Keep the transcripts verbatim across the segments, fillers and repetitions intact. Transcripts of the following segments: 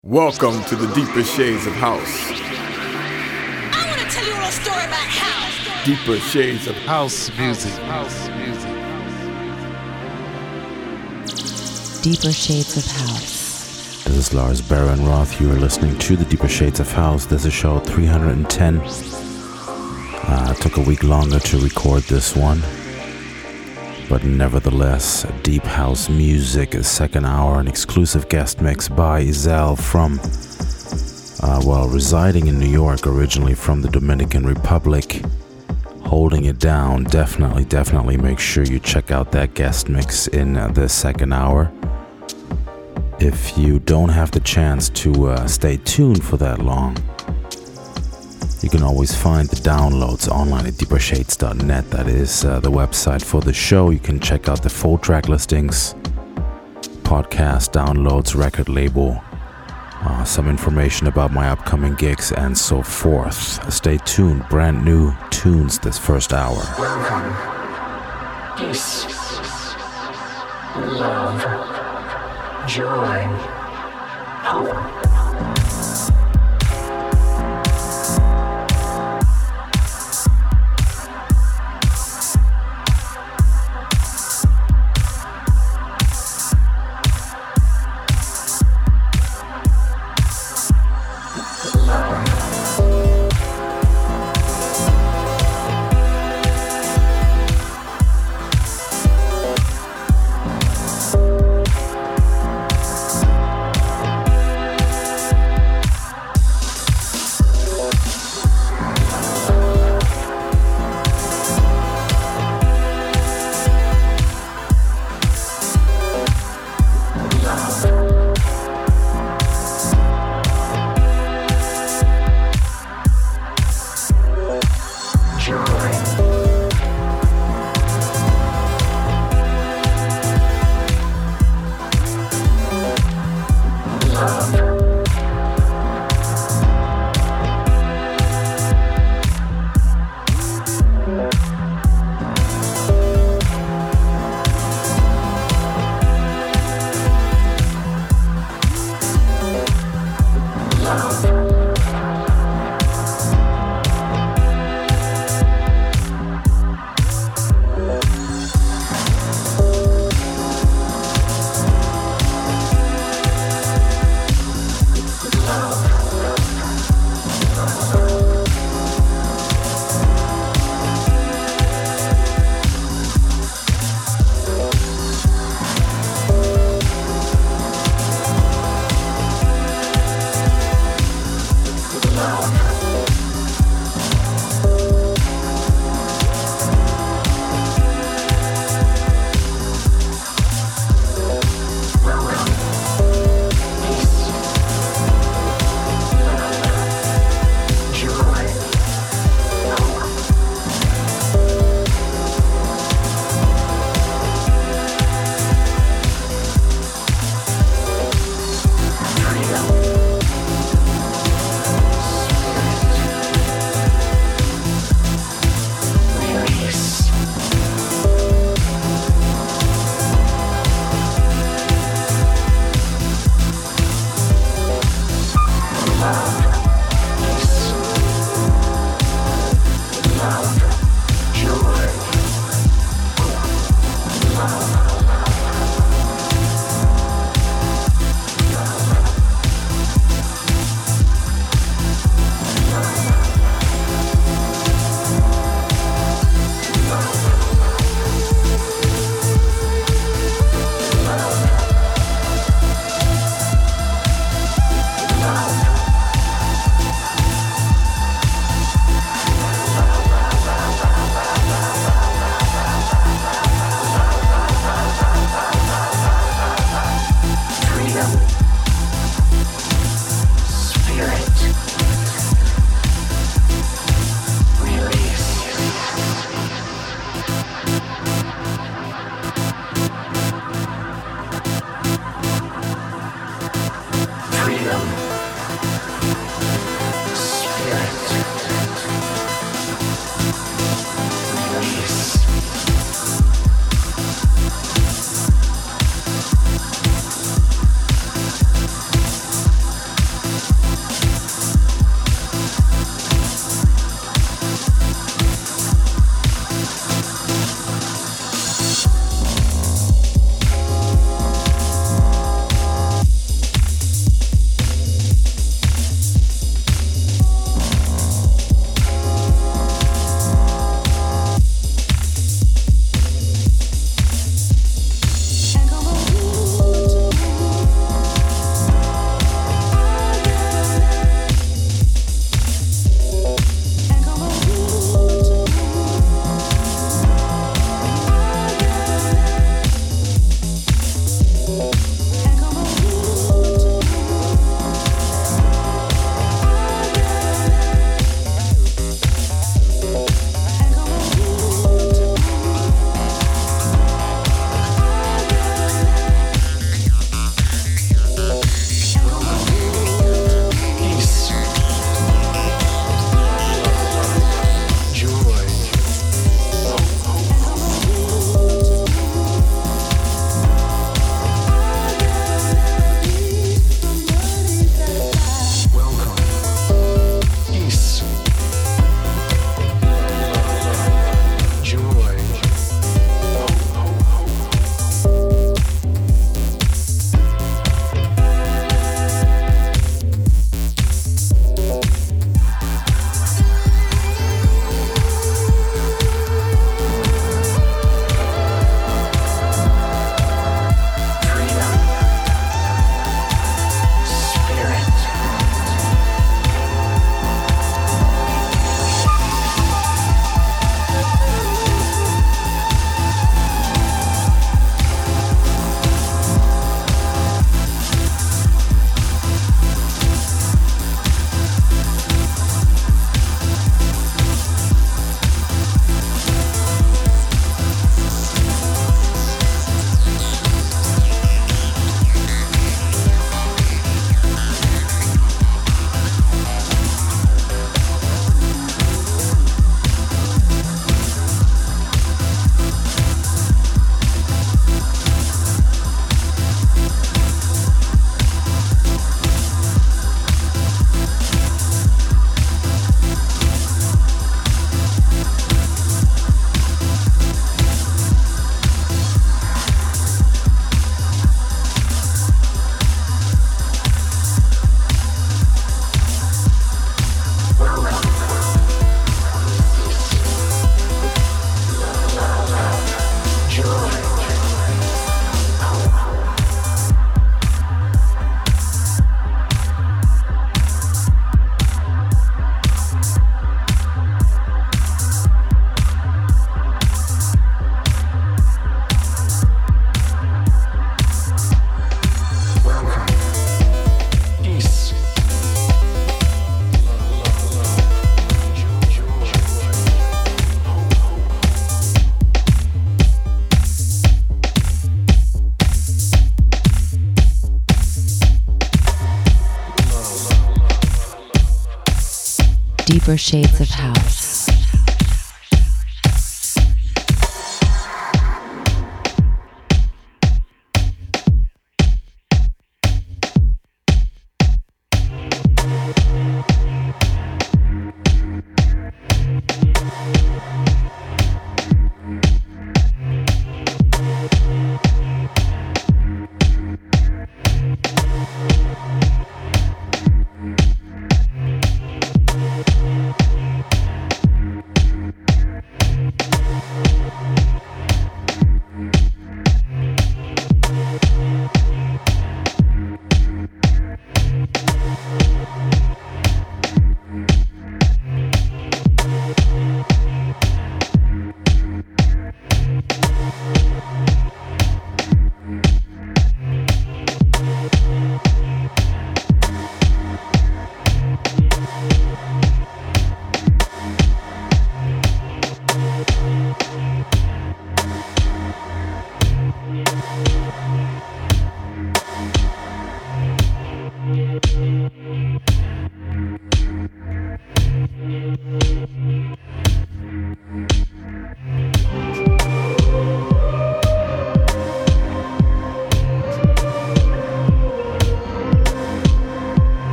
Welcome to the Deeper Shades of House. I want to tell you a little story about house. Deeper Shades of House music. House music. Deeper Shades of House. This is Lars Baron-Roth. You are listening to the Deeper Shades of House. This is show three hundred ten. Uh, it took a week longer to record this one. But nevertheless, deep house music, a second hour, an exclusive guest mix by Izel from, uh, well, residing in New York, originally from the Dominican Republic, holding it down. Definitely, definitely make sure you check out that guest mix in uh, the second hour. If you don't have the chance to uh, stay tuned for that long, you can always find the downloads online at deeper shades dot net. That is uh, the website for the show. You can check out the full track listings, podcast downloads, record label, uh, some information about my upcoming gigs, and so forth. Stay tuned. Brand new tunes this first hour. Welcome. Peace. Love. Joy. Hope. Deeper Shades of House.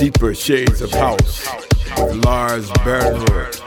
deeper shades of house with Lars Bernroth.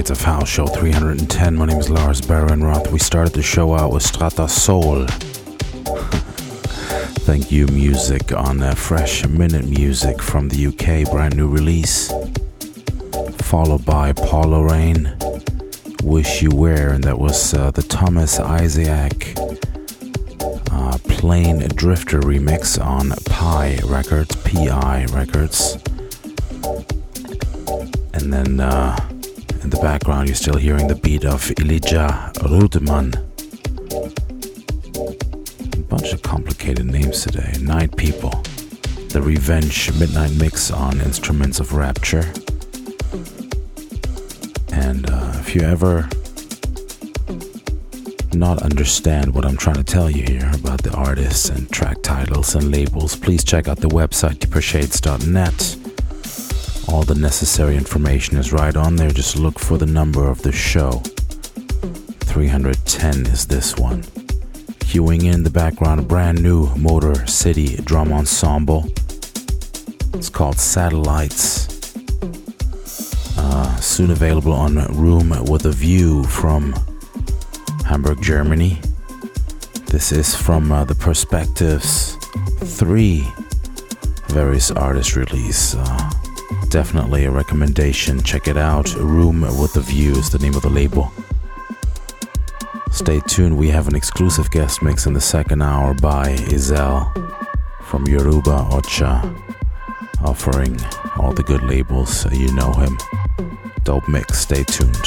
Shades of House, show three hundred ten. My name is Lars Barenroth. We started the show out with Strata Soul. Thank You Music on uh, Fresh Minute Music from the U K, brand new release. Followed by Paul Lorraine, Wish You Were, and that was uh, the Thomas Isaac uh, Plain Drifter remix on Pi Records, P I Records. And then uh, in the background, you're still hearing the beat of Elijah Rudeman. A bunch of complicated names today. Night People, The Revenge Midnight Mix on Instruments of Rapture. And uh, if you ever not understand what I'm trying to tell you here about the artists and track titles and labels, please check out the website deeper shades dot net. All the necessary information is right on there. Just look for the number of the show. three hundred ten is this one. Queuing in the background, a brand new Motor City drum ensemble. It's called Satellites. Uh, soon available on Room with a View from Hamburg, Germany. This is from uh, the Perspectives three various artist release. Uh, Definitely a recommendation. Check it out. Room with a View is the name of the label. Stay tuned. We have an exclusive guest mix in the second hour by Izel from Yoruba Ocha, offering all the good labels. So you know him. Dope mix. Stay tuned.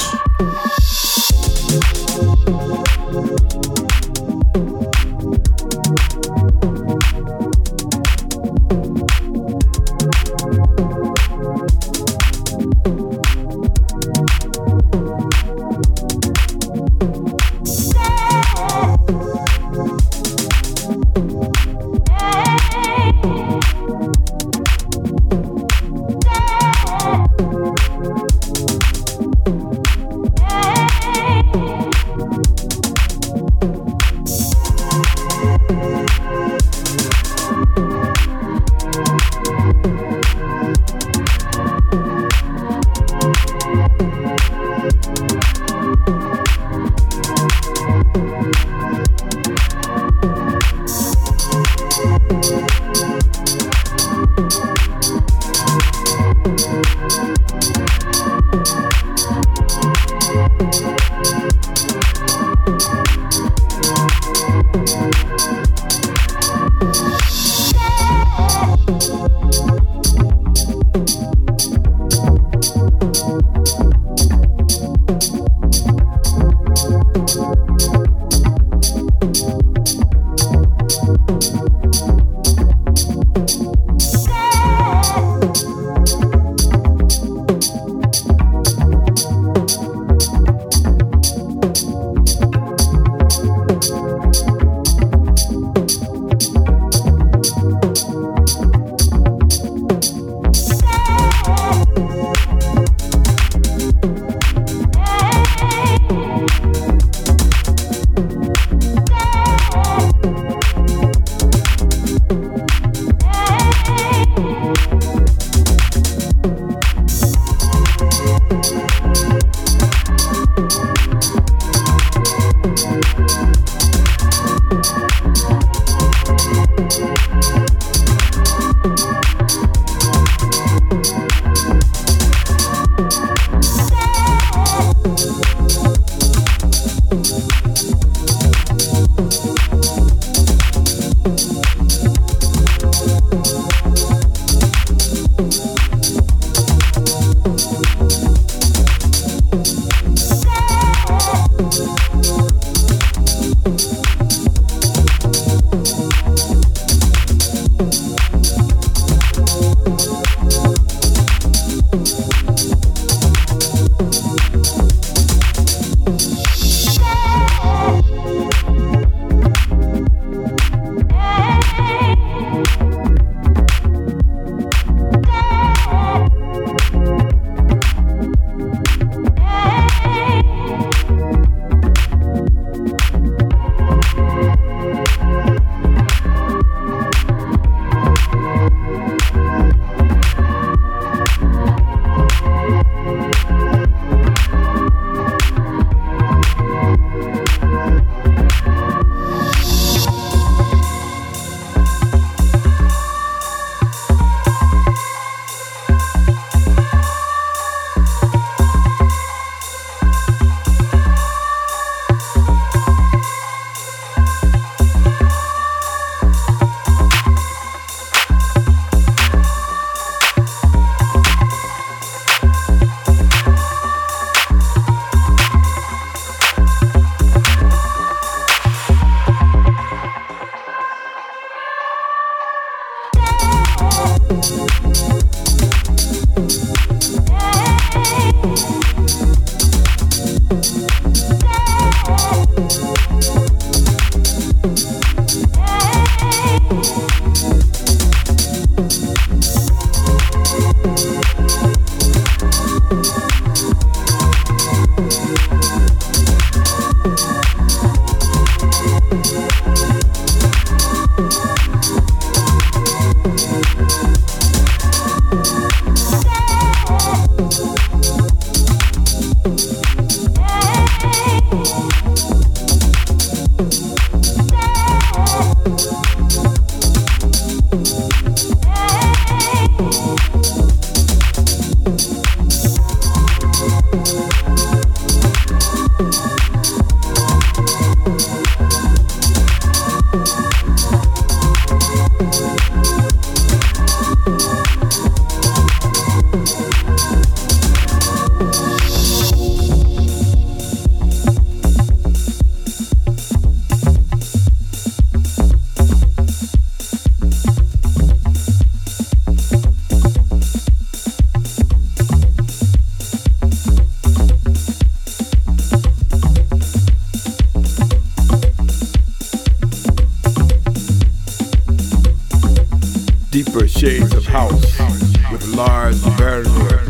Deeper shades of house with Lars Berger.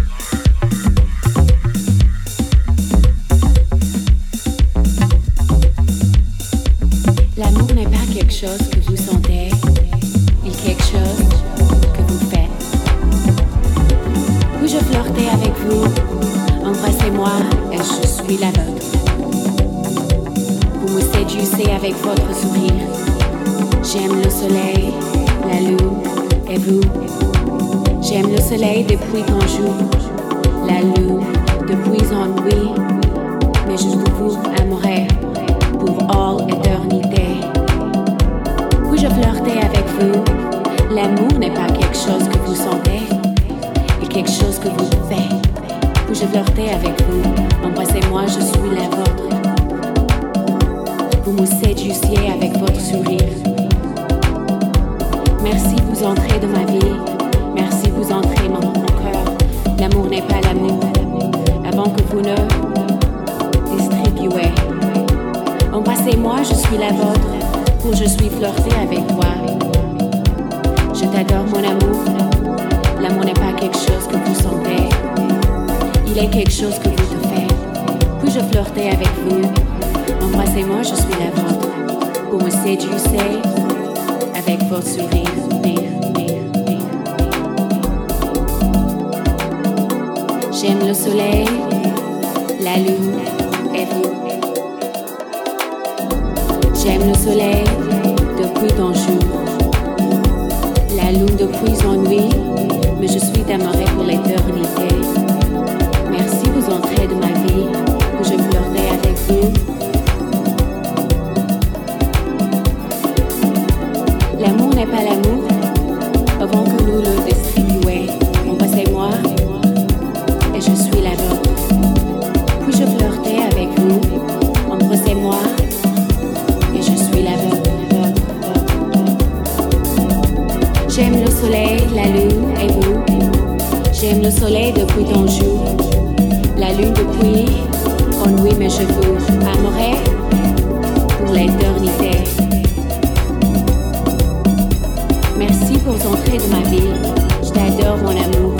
L'amour n'est pas quelque chose que vous sentez, il est quelque chose que vous faites. Puis-je flirter avec vous, embrassez-moi et je suis la vôtre. Vous me séduisez avec votre sourire. J'aime le soleil, la lune et vous. J'aime le soleil depuis ton jour, la lune depuis ennui. Mais je vous aimerai pour all éternité. Puis-je flirter avec vous? L'amour n'est pas quelque chose que vous sentez, il est quelque chose que vous faites. Puis-je flirter avec vous? Embrassez-moi, je suis la vôtre. Vous me séduisiez avec votre sourire. Merci, vous entrez dans ma vie. Merci, vous entrez dans mon cœur. L'amour n'est pas l'amour avant que vous ne distribuez. Embrassez-moi, je suis la vôtre. Pour je suis flirter avec toi. Je t'adore, mon amour. L'amour n'est pas quelque chose que vous sentez. Il est quelque chose que vous te faites. Puis je flirter avec vous. Embrassez-moi, je suis la vôtre. Pour me séduire avec votre sourire. J'aime le soleil, la lune et vous. J'aime le soleil depuis ton jour, la lune depuis ennui, mais je suis amoureux pour l'éternité. Merci, vous entrez dans ma vie, que je flirtais avec vous. L'amour n'est pas l'amour avant que nous le distribuions. Embrassez-moi et je suis la vôtre. Puis je flirtais avec vous. Embrassez-moi et je suis la vôtre. J'aime le soleil, la lune et vous. J'aime le soleil depuis ton jour, la lune depuis ennui, mais je vous aimerai pour l'éternité. Merci pour entrer dans ma vie. Je t'adore, mon amour.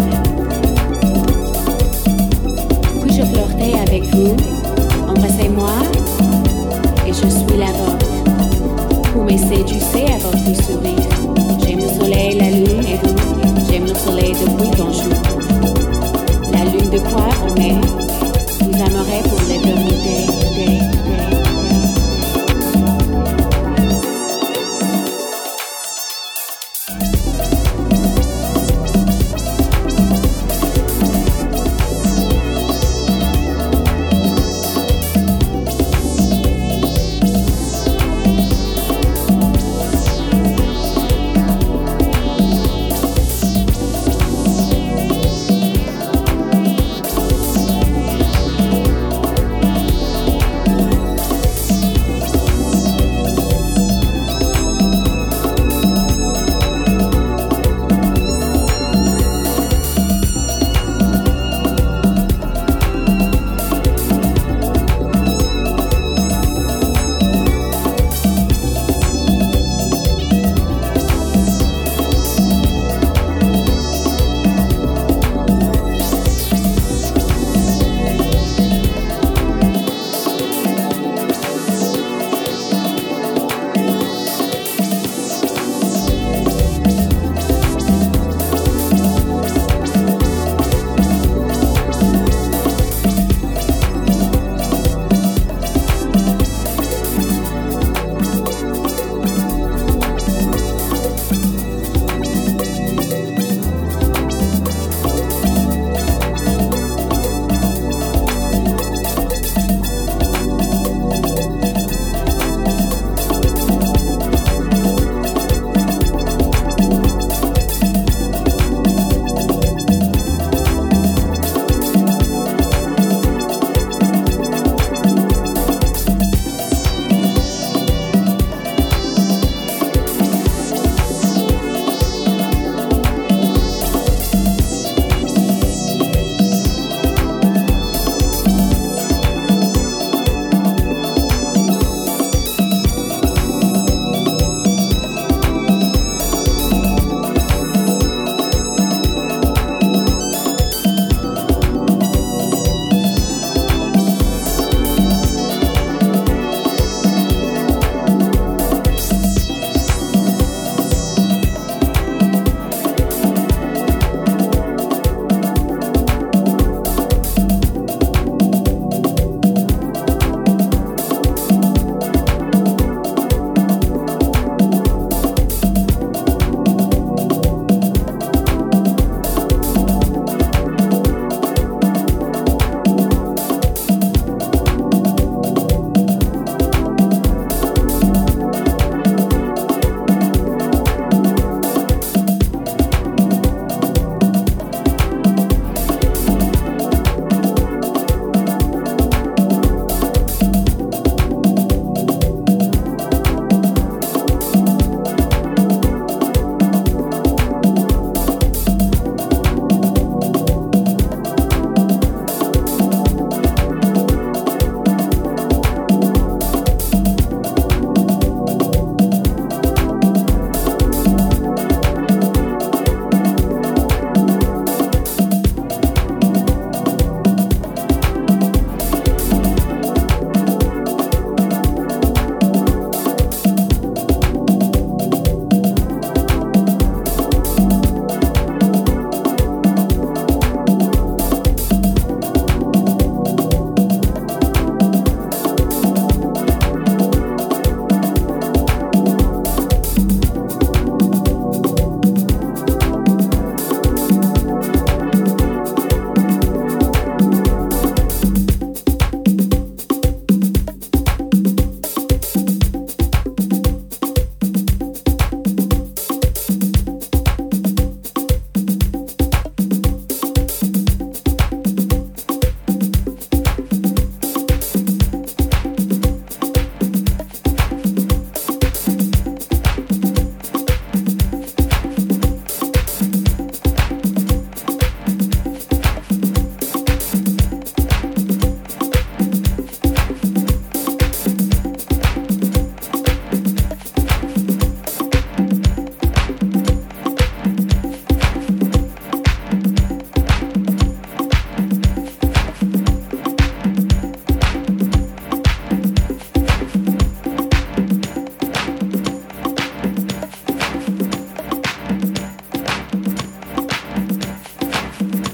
Puis je flirtais avec vous. Embrassez-moi et je suis la vôtre. Vous me séduisez à votre sourire. J'aime le soleil, la lune et vous. J'aime le soleil depuis ton jour. La lune de quoi on est. Vous aimerez pour l'éternité.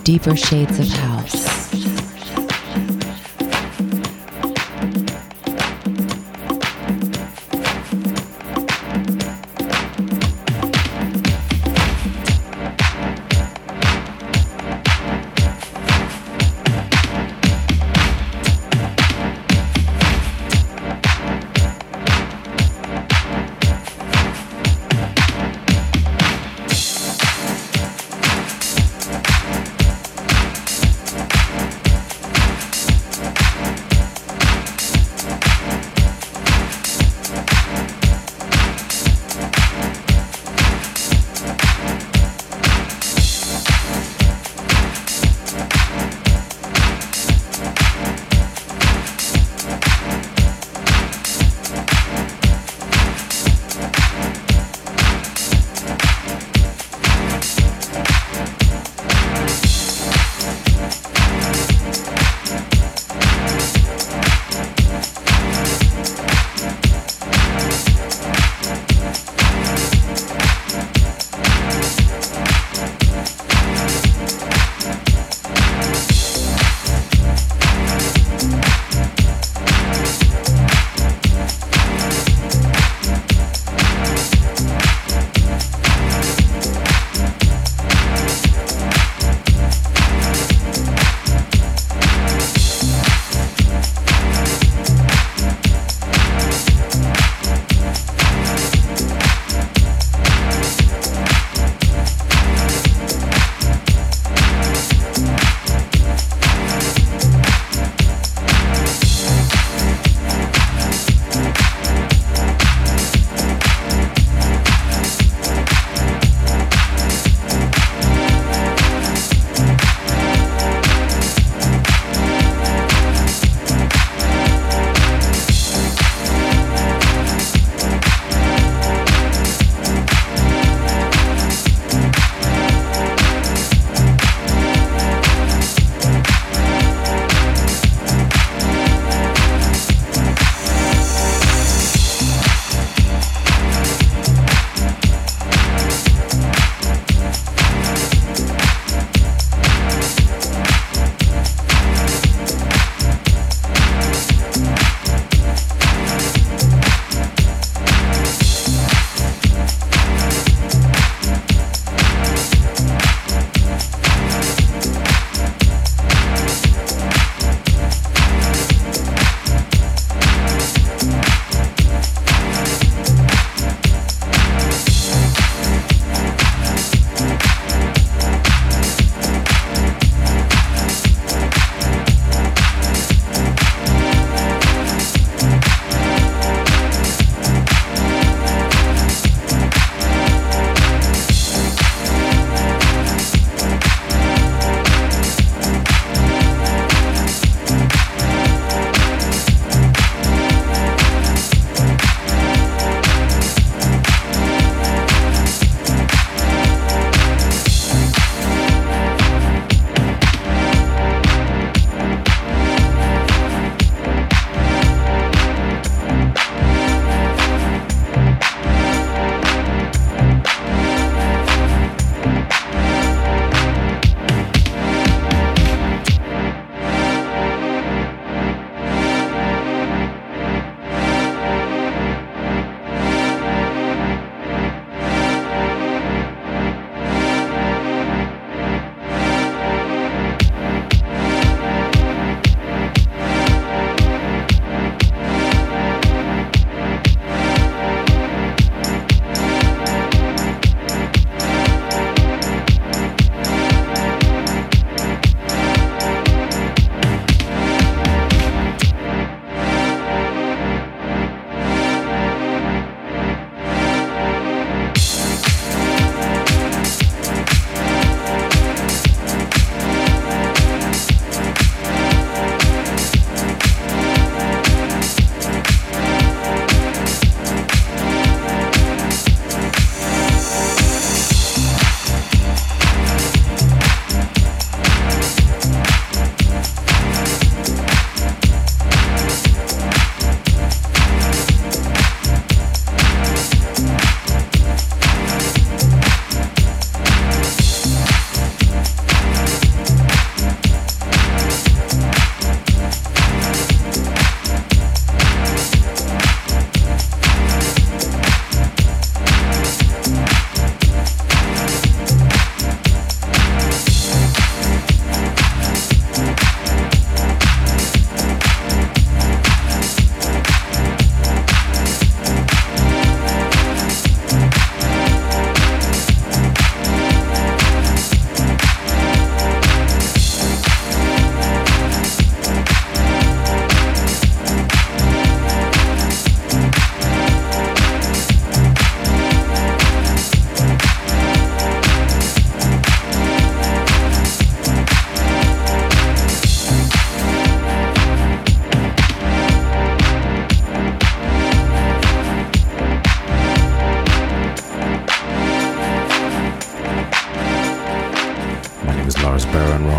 Deeper Shades of House.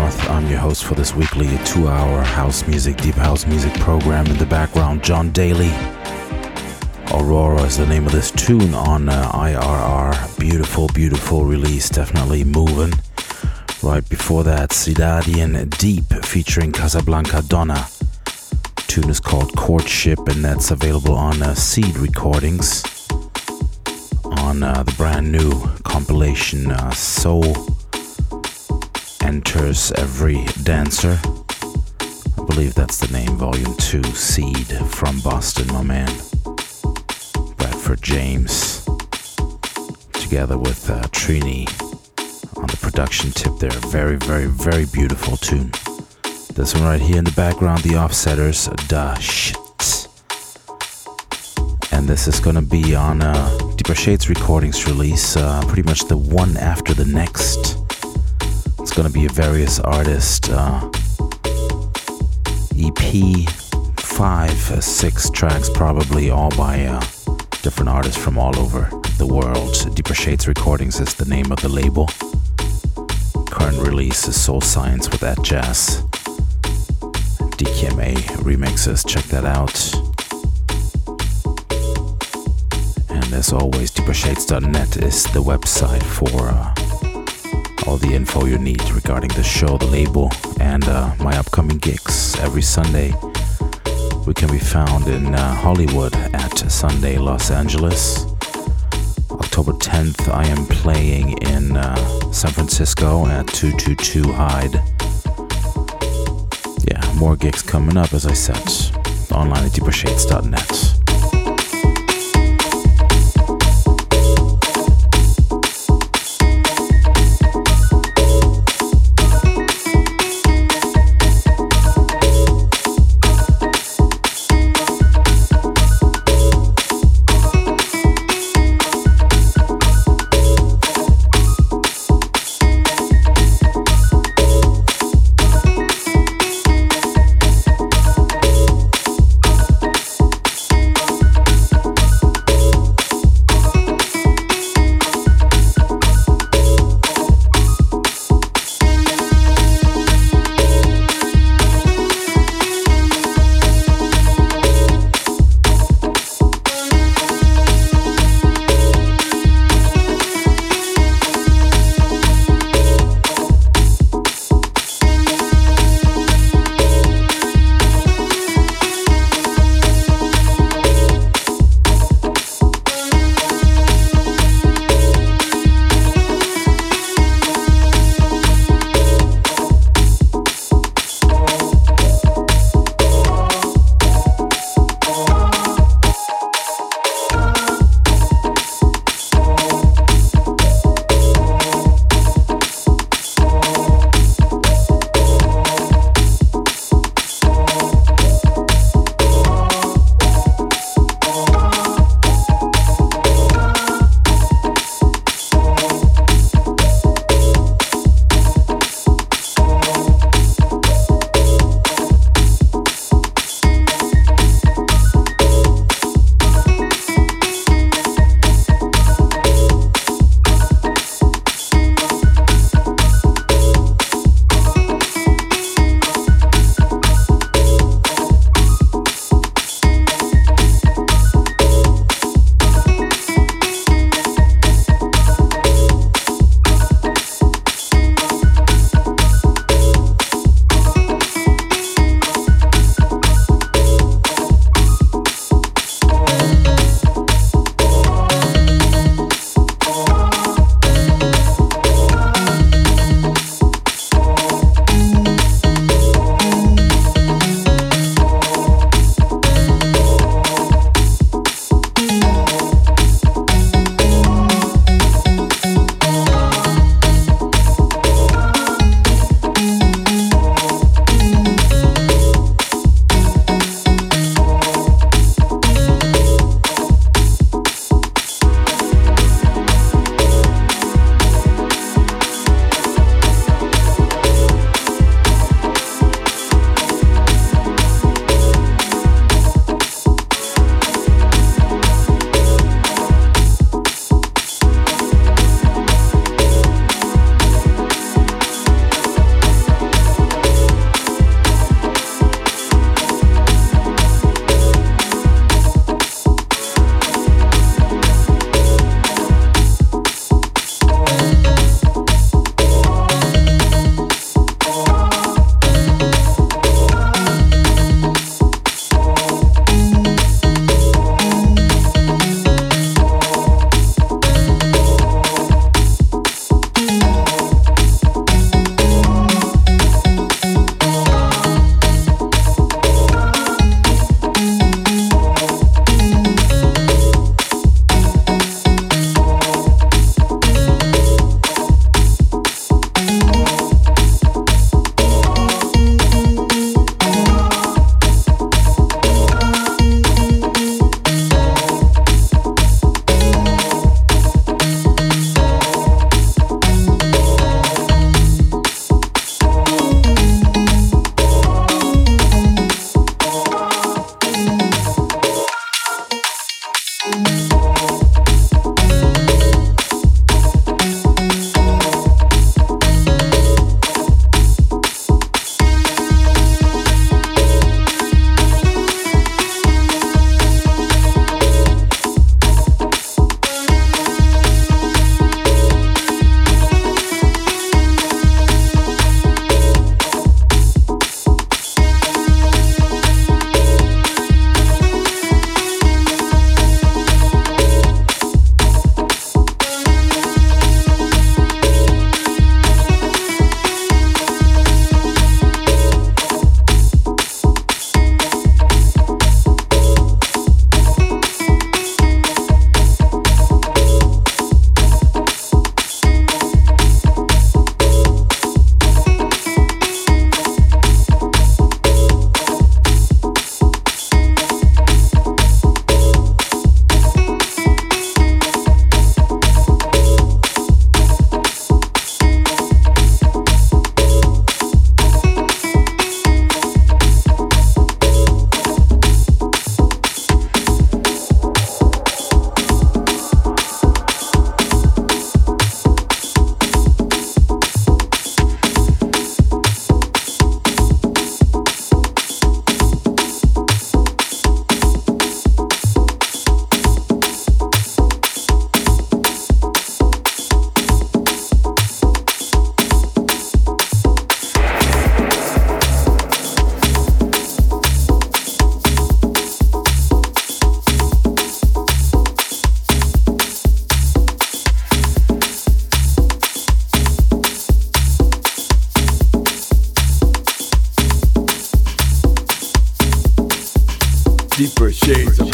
North. I'm your host for this weekly two-hour house music, deep house music program. In the background, John Daly. Aurora is the name of this tune on uh, I R R. Beautiful, beautiful release, definitely moving. Right before that, Sidadian Deep featuring Casablanca Donna. Tune is called Courtship, and that's available on uh, Seed Recordings on uh, the brand new compilation uh, Soul Enters Every Dancer. I believe that's the name, Volume two, Seed from Boston, my man. Bradford James, together with uh, Trini on the production tip there. Very, very, very beautiful tune. This one right here in the background, the Offsetters, Da Shit. And this is gonna be on uh, Deeper Shades Recordings release, uh, pretty much the one after the next. It's gonna be a various artist uh, E P, five, uh, six tracks probably, all by uh, different artists from all over the world. Deeper Shades Recordings is the name of the label. Current release is Soul Science with That Jazz. D K M A remixes, check that out. And as always, deeper shades dot net is the website for uh, all the info you need regarding the show, the label, and uh, my upcoming gigs. Every Sunday we can be found in uh, Hollywood at Sunday Los Angeles. October tenth I am playing in uh, San Francisco at two two two Hyde. Yeah, more gigs coming up, as I said, online at deeper shades dot net.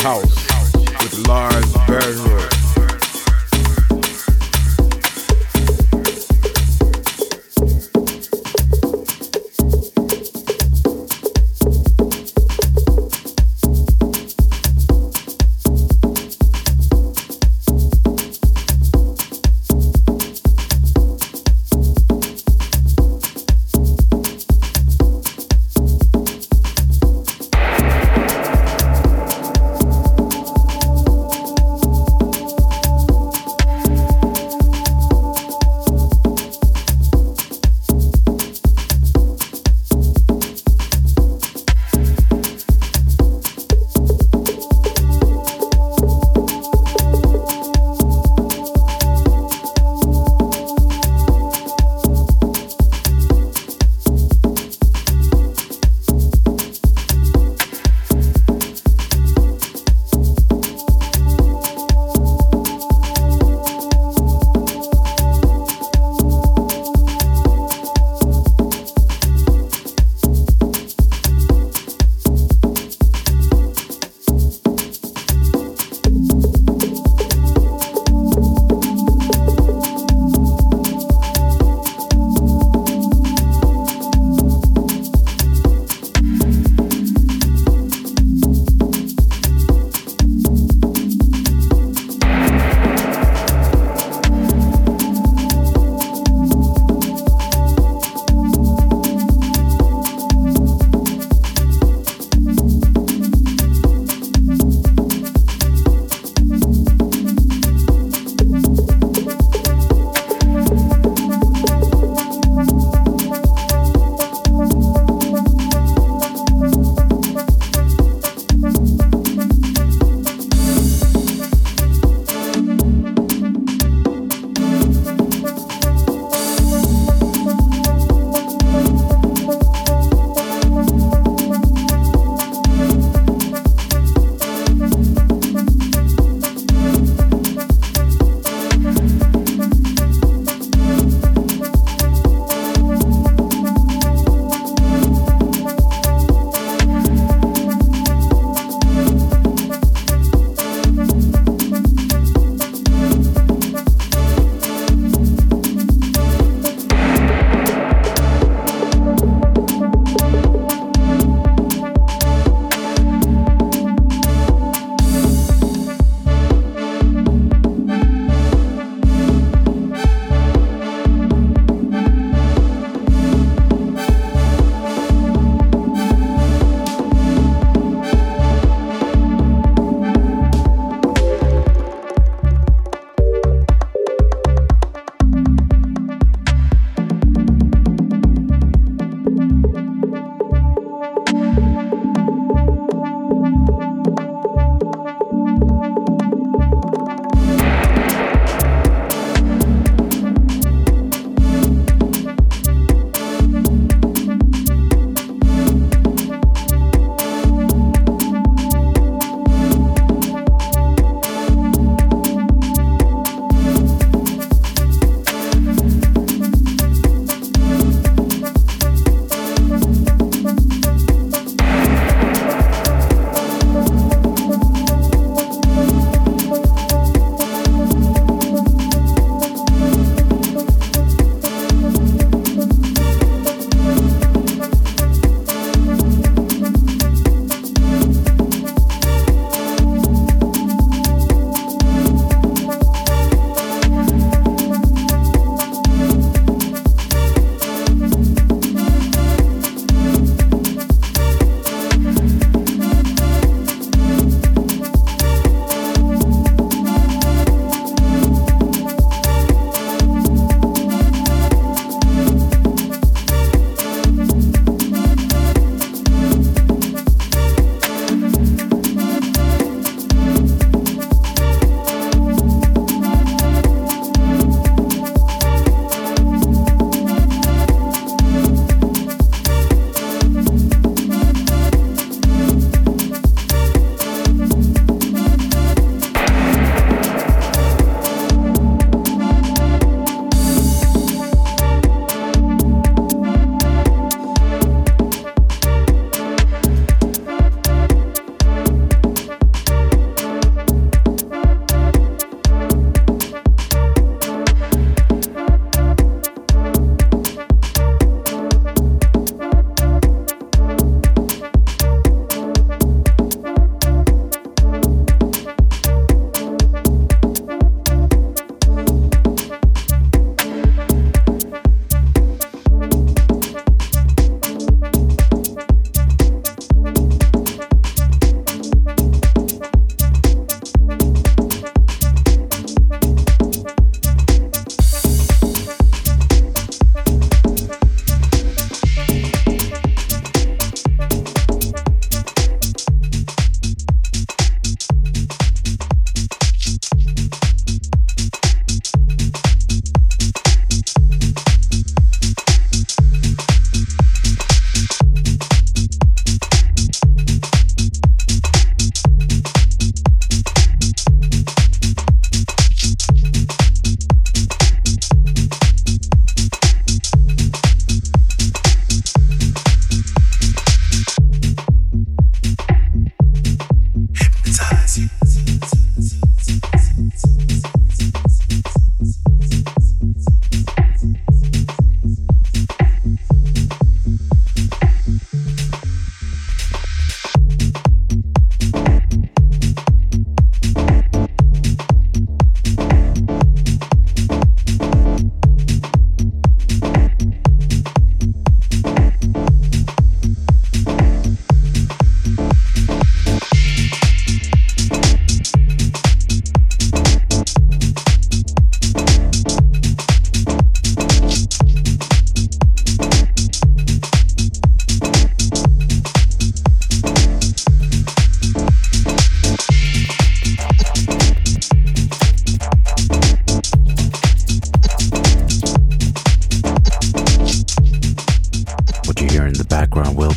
House with Lars Bernroth.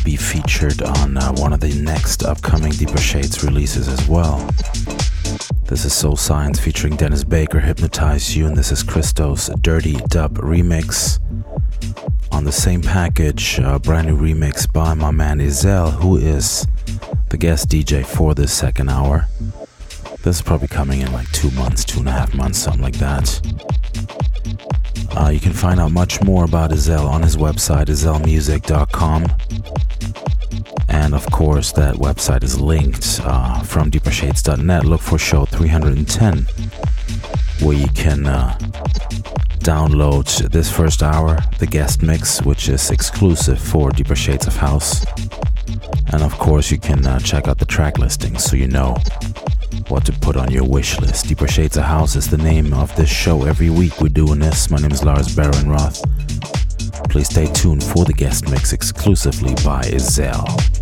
be featured on uh, one of the next upcoming Deeper Shades releases as well. This is Soul Science featuring Dennis Baker, Hypnotize You, and this is Christo's Dirty Dub remix. On the same package, a brand new remix by my man Izel, who is the guest D J for this second hour. This is probably coming in like two months, two and a half months, something like that. Uh, you can find out much more about Izel on his website, izel music dot com. And of course, that website is linked uh, from deeper shades dot net. Look for show three hundred ten, where you can uh, download this first hour, the guest mix, which is exclusive for Deeper Shades of House. And of course, you can uh, check out the track listings so you know what to put on your wish list. Deeper Shades of House is the name of this show. Every week we're doing this. My name is Lars Baron Roth. Please stay tuned for the guest mix exclusively by Izel.